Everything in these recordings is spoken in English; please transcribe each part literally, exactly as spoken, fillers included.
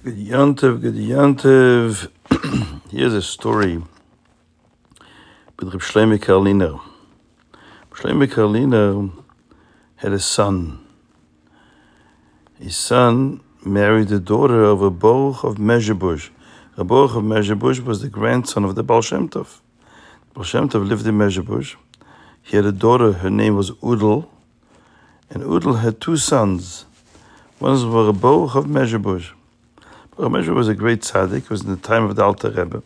Good Yantiv, good Yantiv. Here's a story with Reb Shlomo Karliner. Shlomo Karliner had a son. His son married the daughter of a Baruch of Mezhebush. A Baruch of Mezhebush was the grandson of the Baal Shem Tov. Baal Shem Tov lived in Mezhebush. He had a daughter, her name was Udal, and Udal had two sons. One was a Baruch of Mezhebush. Baruch Mezhebush was a great tzaddik. It was in the time of the Alter Rebbe.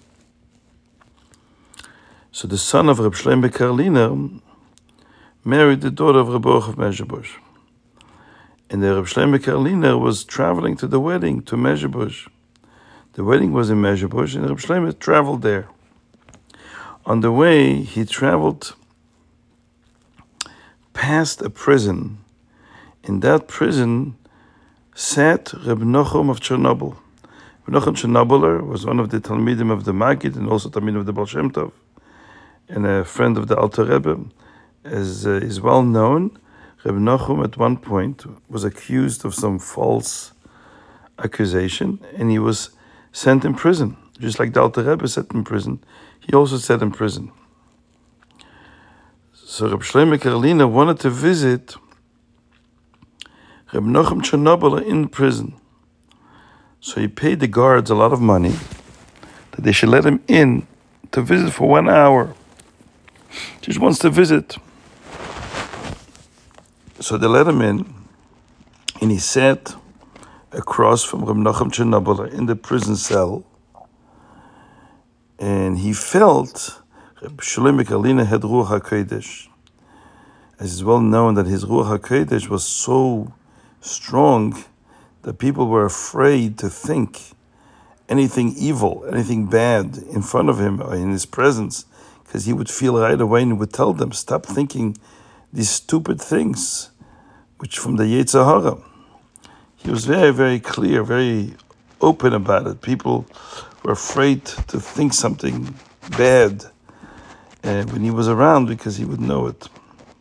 So the son of Reb Shlomo Karliner married the daughter of Reb Baruch of Mezhebush. And the Reb Shlomo Karliner was traveling to the wedding to Mezhebush. The wedding was in Mezhebush, and Reb Shlomo traveled there. On the way, he traveled past a prison. In that prison sat Reb Nochum of Chernobyl. Reb Nochum Chernobyler was one of the Talmidim of the Maggid and also Talmidim of the Baal Shem Tov, and a friend of the Alter Rebbe. As uh, is well known, Reb Nochum at one point was accused of some false accusation, and he was sent in prison. Just like the Alter Rebbe sat in prison, he also sat in prison. So Reb Shlomo Karliner wanted to visit Reb Nochum Chernobyl in prison. So he paid the guards a lot of money that they should let him in to visit for one hour. Just wants to visit. So they let him in, and he sat across from Reb Nochum Chernobyl in the prison cell, and he felt Reb Shlomo Karliner had Ruach HaKodesh. As is well known that his Ruach HaKodesh was so strong that people were afraid to think anything evil, anything bad in front of him or in his presence, because he would feel right away and would tell them, stop thinking these stupid things, which from the Yetzer Hara. He was very, very clear, very open about it. People were afraid to think something bad uh, when he was around, because he would know it.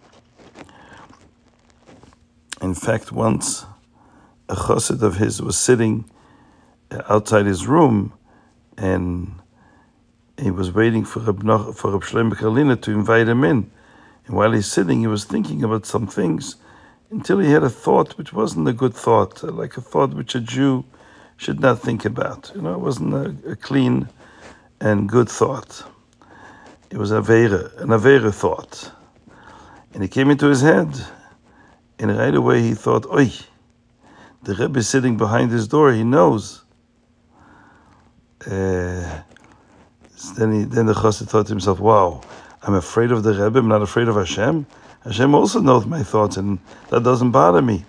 In fact, once a chassid of his was sitting outside his room, and he was waiting for Reb, no- for Reb Shlomo Karliner to invite him in. And while he's sitting, he was thinking about some things until he had a thought which wasn't a good thought, like a thought which a Jew should not think about. You know, it wasn't a, a clean and good thought. It was a avera, an avera thought. And it came into his head, and right away he thought, oi, the Rebbe is sitting behind his door, he knows. Uh, then, he, then the chassid thought to himself, wow, I'm afraid of the Rebbe, I'm not afraid of Hashem. Hashem also knows my thoughts, and that doesn't bother me.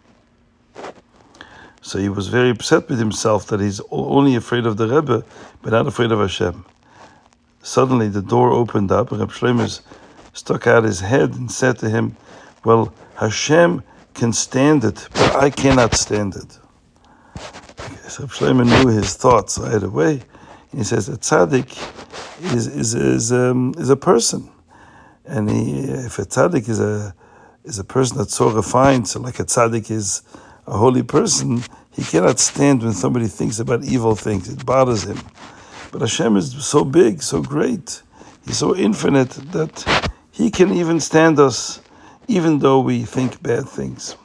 So he was very upset with himself that he's only afraid of the Rebbe, but not afraid of Hashem. Suddenly the door opened up, and Reb Shlomo stuck out his head and said to him, well, Hashem can stand it, but I cannot stand it. So Reb Shlomo knew his thoughts right away. And he says, a tzaddik is is is um, is a person, and he, if a tzaddik is a is a person that's so refined, so like a tzaddik is a holy person, he cannot stand when somebody thinks about evil things. It bothers him. But Hashem is so big, so great, He's so infinite that He can even stand us, even though we think bad things.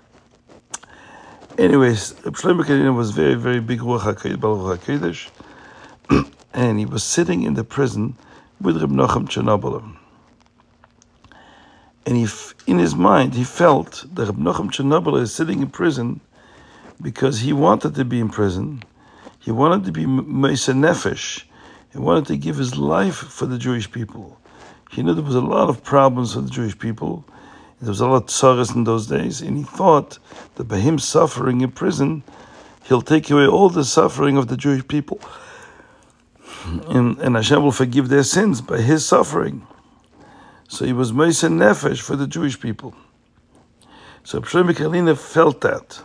Anyways, Reb Shlomo Karliner was very, very big Ruach HaKodesh, and he was sitting in the prison with Reb Nochum Chernobyl. And he, in his mind, he felt that Reb Nochum Chernobyl is sitting in prison because he wanted to be in prison. He wanted to be Meiseh Nefesh. He wanted to give his life for the Jewish people. He knew there was a lot of problems for the Jewish people. There was a lot of tzaras in those days, and he thought that by him suffering in prison, he'll take away all the suffering of the Jewish people. And, and Hashem will forgive their sins by his suffering. So he was Meiseh Nefesh for the Jewish people. So Reb Shlomo Karliner felt that.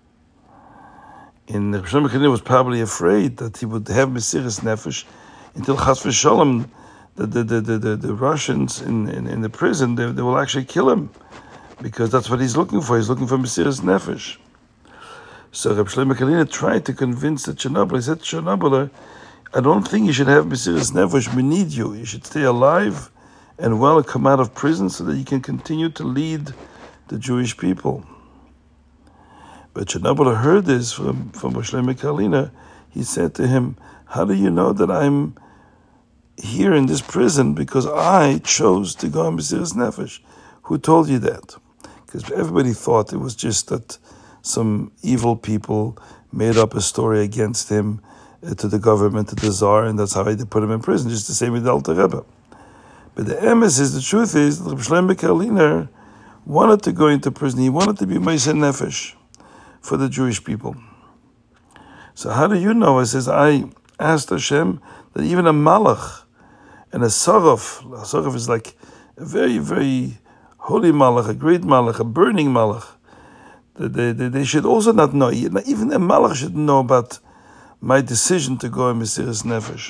And Reb Shlomo Karliner was probably afraid that he would have Mesiras Nefesh until Chas v'Shalom, the, the, the, the, the, the Russians in, in, in the prison, they, they will actually kill him, because that's what he's looking for. He's looking for Mesiras Nefesh. So Reb Shlomo Karliner tried to convince the Chernobyl. He said, Chernobyl, I don't think you should have Mesiras Nefesh. We need you. You should stay alive and well come out of prison so that you can continue to lead the Jewish people. But Chernobyl heard this from, from Reb Shlomo Karliner. He said to him, how do you know that I'm here in this prison because I chose to go on Mesiras Nefesh? Who told you that? Because everybody thought it was just that some evil people made up a story against him uh, to the government, to the Tsar, and that's how they put him in prison, just the same with the Alter Rebbe. But the emes is, the truth is, that Reb Shlomo Karliner wanted to go into prison. He wanted to be Mesiras Nefesh for the Jewish people. So how do you know? He says, I asked Hashem that even a malach and a saraf, a saraf is like a very, very holy malach, a great malach, a burning malach, They, they, they should also not know. Even a malach should know about my decision to go in Mesiras Nefesh.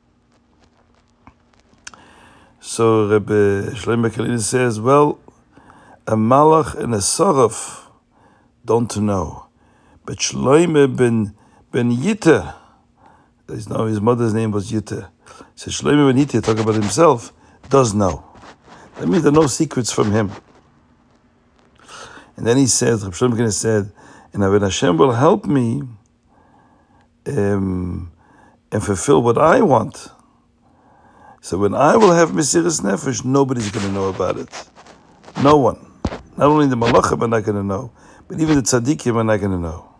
So Rebbe Shlomo Karliner says, well, a malach and a saraf don't know. But Shlomo ben, ben Yitte, no, his mother's name was Yitte. So Shlomo ben Yitte, talk about himself, does know. That means there are no secrets from him. And then he says, Reb Shlomo Karliner said, and when Hashem will help me um, and fulfill what I want, so when I will have Mesiras Nefesh, nobody's going to know about it. No one. Not only the Malachim are not going to know, but even the Tzaddikim are not going to know.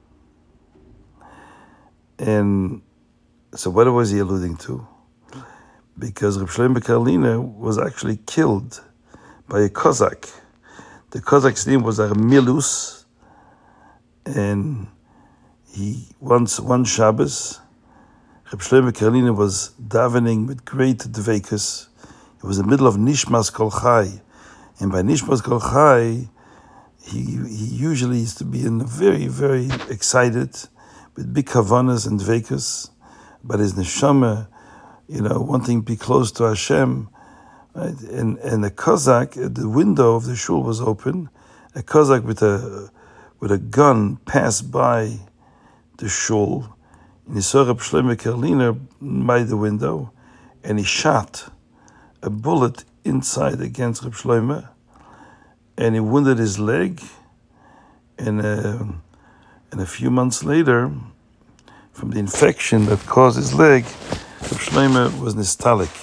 And so what was he alluding to? Because Reb Shlomo Karliner was actually killed by a Cossack. The Cossack's name was Armilus, and he once one Shabbos, Reb Shlomo Karliner was davening with great dveikus. It was the middle of Nishmas Kol Chai, and by Nishmas Kol Chai, he he usually used to be in very very excited with big kavanas and dveikus, but his neshama, you know, wanting to be close to Hashem. Right? And and a Cossack, the window of the shul was open. A Cossack with a with a gun passed by the shul, and he saw Reb Shlomo Karliner by the window, and he shot a bullet inside against Reb Shlomo, and he wounded his leg. And uh, and a few months later, from the infection that caused his leg, Reb Shlomo was nistalik.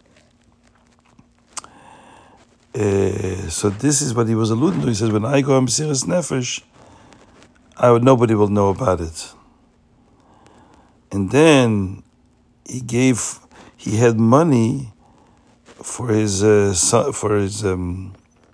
Uh, so this is what he was alluding to. He says, when I go on Mesiras Nefesh, I would, nobody will know about it. And then he gave, he had money for his uh, son, for his um,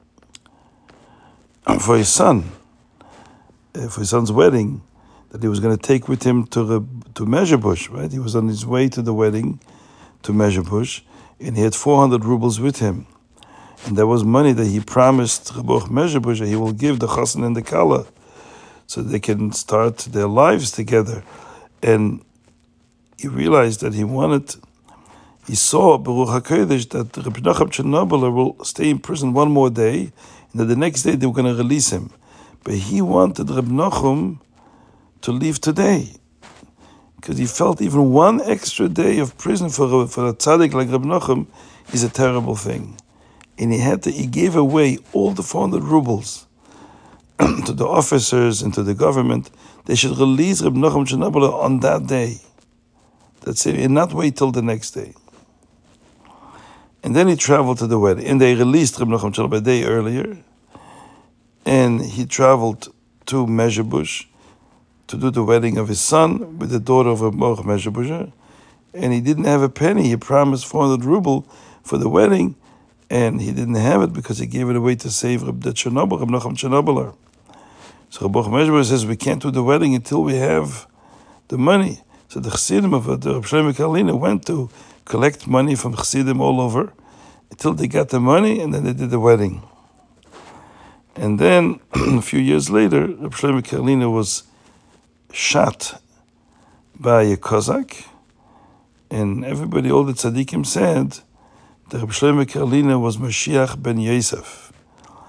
for his son, uh, for his son's wedding, that he was going to take with him to the, to Mezhebush. Right, he was on his way to the wedding to Mezhebush, and he had four hundred rubles with him. And there was money that he promised Rabuch Mezhebush that he will give the Chassan and the Kala so they can start their lives together. And he realized that he wanted, he saw Baruch HaKodesh that Reb Nachum Chernobyl will stay in prison one more day, and that the next day they were going to release him. But he wanted Reb Nachum to leave today, because he felt even one extra day of prison for a, for a tzaddik like Reb Nachum is a terrible thing. And he had to, he gave away all the four hundred rubles to the officers and to the government. They should release Reb Nachum Chernobyl on that day. That's it, and not wait till the next day. And then he traveled to the wedding, and they released Reb Nachum Chernobyl a day earlier. And he traveled to Mezhebush to do the wedding of his son with the daughter of Reb Baruch Mezhebush. And he didn't have a penny. He promised four hundred ruble for the wedding, and he didn't have it because he gave it away to save Reb Chernobyl, Reb Nachum Chernobyl. So Reb Baruch Mezhebush says, we can't do the wedding until we have the money. So the Chassidim of the Reb Shlomo Karliner went to collect money from Chassidim all over until they got the money, and then they did the wedding. And then a few years later, Reb Shlomo Karliner was shot by a Cossack, and everybody, all the tzaddikim said that Reb Shlomo Karliner was Mashiach ben Yosef.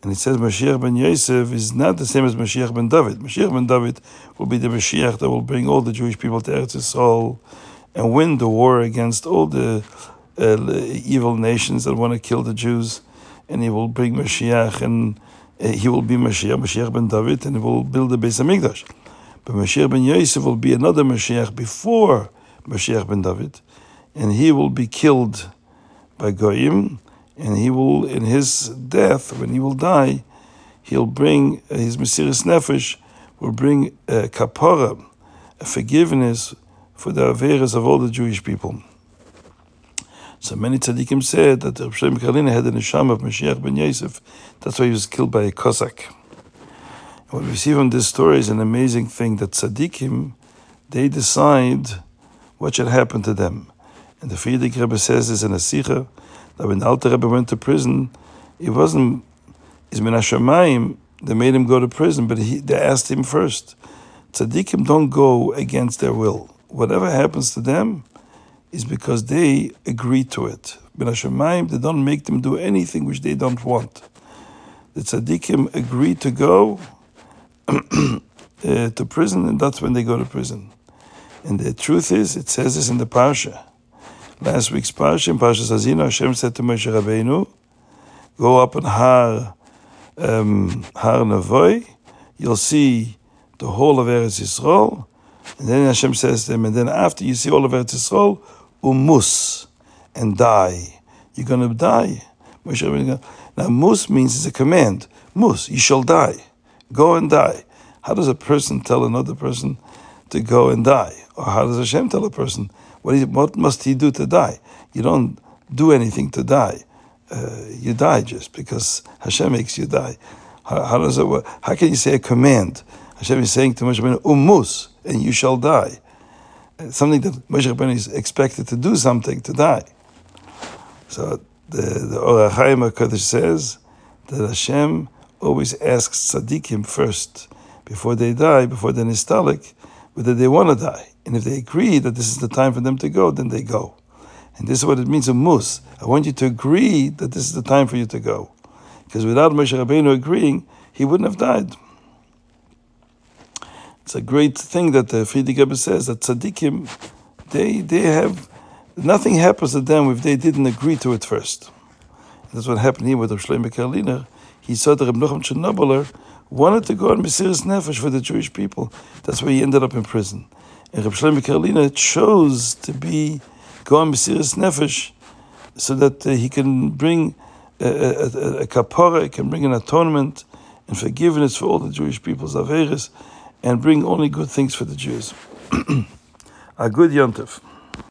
And it says Mashiach ben Yosef is not the same as Mashiach ben David. Mashiach ben David will be the Mashiach that will bring all the Jewish people to Eretz Yisrael and win the war against all the uh, evil nations that want to kill the Jews. And he will bring Mashiach, and uh, he will be Mashiach, Mashiach ben David, and he will build the Beis HaMikdash. But Mashiach ben Yosef will be another Mashiach before Mashiach ben David, and he will be killed by Goyim. And he will, in his death, when he will die, he'll bring uh, his Mesiras Nefesh, will bring a kapara, a forgiveness for the averas of all the Jewish people. So many tzaddikim said that Reb Shlomo Karliner had the neshama of Mashiach ben Yosef. That's why he was killed by a Cossack. And what we see from this story is an amazing thing, that tzaddikim, they decide what should happen to them. And the Frierdiker Rebbe says this in a Sikha, that when the Alter Rebbe went to prison, it wasn't his min hashamayim, they made him go to prison, but he, they asked him first. Tzaddikim don't go against their will. Whatever happens to them is because they agree to it. Min hashamayim, they don't make them do anything which they don't want. The tzaddikim agree to go uh, to prison, and that's when they go to prison. And the truth is, it says this in the Parsha. Last week's Parsha, in Parshas Hazino, Hashem said to Moshe Rabbeinu, go up on Har, um, Har Navoi, you'll see the whole of Eretz Yisrael, and then Hashem says to him, and then after you see all of Eretz Yisrael, umus, and die. You're going to die. Moshe Rabbeinu, now mus means it's a command. Mus, you shall die. Go and die. How does a person tell another person to go and die? Or how does Hashem tell a person, What, is, what must he do to die? You don't do anything to die. Uh, you die just because Hashem makes you die. How, how does it work? How can you say a command? Hashem is saying to Moshe Rabbeinu, umus, and you shall die. It's something that Moshe Rabbeinu is expected to do something to die. So the, the Or HaChaim HaKadosh says that Hashem always asks tzaddikim first, before they die, before they're nistalik, whether they want to die. And if they agree that this is the time for them to go, then they go. And this is what it means, a mus. I want you to agree that this is the time for you to go. Because without Moshe Rabbeinu agreeing, he wouldn't have died. It's a great thing that the Frierdiker Rebbe says, that tzaddikim, they, they have, nothing happens to them if they didn't agree to it first. And that's what happened here with Reb Shlomo Karliner. He saw that Reb Nochum Chernobyler wanted to go on Mesiras Nefesh for the Jewish people. That's why he ended up in prison. And Reb Shlomo Karliner chose to be go on Mesiras Nefesh so that uh, he can bring a, a, a, a kapara, he can bring an atonement and forgiveness for all the Jewish people's averes, and bring only good things for the Jews. A good Yom Tov.